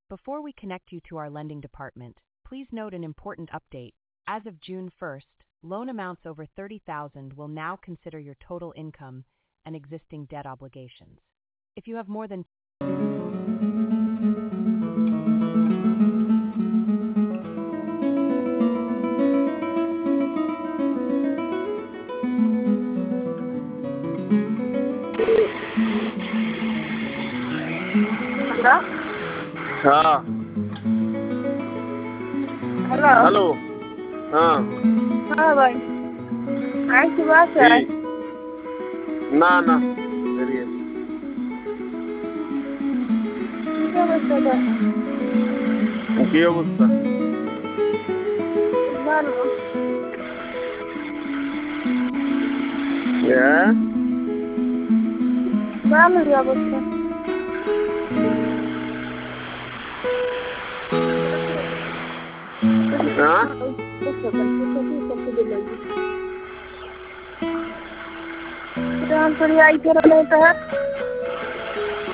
Before we connect you to our lending department, please note an important update. As of June 1st, loan amounts over $30,000 will now consider your total income and existing debt obligations. If you have more than hello हाँ hello hello हाँ हाँ भाई आज की बात है ठीक ना ना करिए क्या बच्चा था কি অবস্থা ভালো হ্যাঁ ভালো অবস্থা হ্যাঁ आई कर नहीं तो है